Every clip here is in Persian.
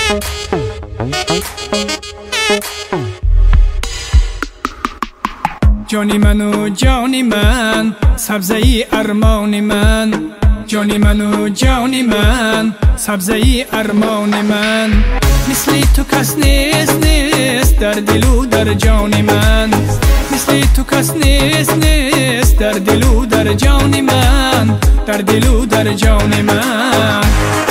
جانی من و جانی من، سبزه ای ارمان من. جانی من و جانی من، سبزه ای ارمان من. مثل تو کس نیست نیست در دل و در جان من. مثل تو کس نیست نیست در دل و در جان من. در دل و در جان من.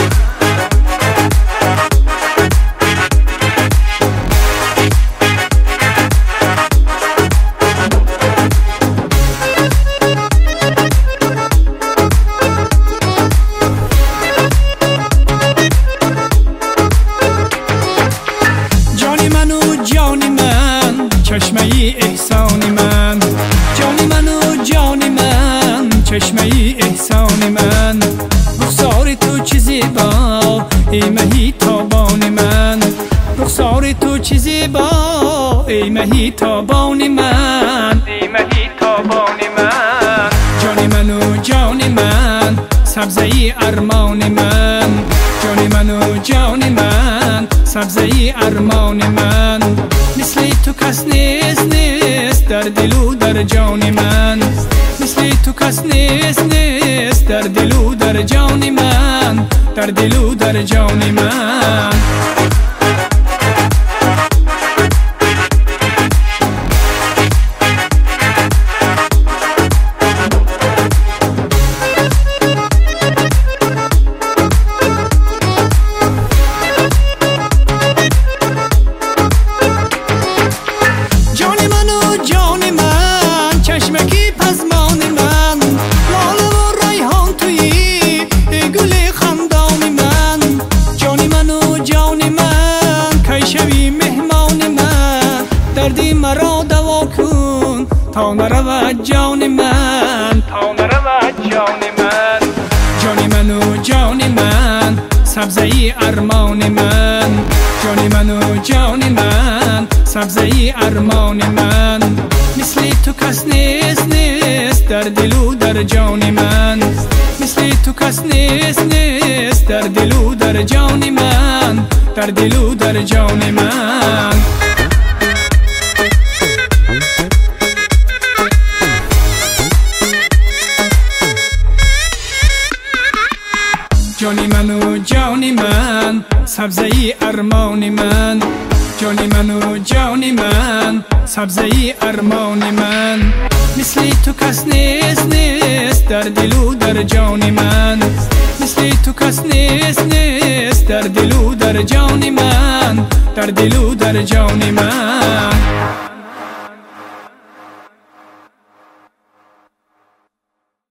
چشمه ای احسان من. جانی من و جانی من، چشمه ای احسان من. رخسار تو چه زیبا ای مهی تابان من. رخسار تو چه زیبا ای مهی تابان من. ای مهی تابان من. جانی من و جانی من، سبزه ای ارمان من. جانی من و جانی من، سبزه ای ارمان من. مثل تو کس نیست نیست در دل و در جان من. مثل تو کس نیست نیست در دل و در جان من. در دل و در جان من. دردی مرا دوا کن تا نرود جان من. تا نرود جان من. جانی من و جانی من، سبزه ای ارمان من. جانی من و جانی من، سبزه ای ارمان من. مثل تو کس نیست نیست در دل و در جان من. مثل تو کس نیست نیست در دل و در جان من. در دل و در جان من. جانی من و جانی من، سبزه ای ارمان من. جانی من و جانی من، سبزه ای ارمان من. مثل تو کس نیست نیست در دل و در جان من. مثل تو کس نیست نیست در دل و در جان من. در دل و در جان من.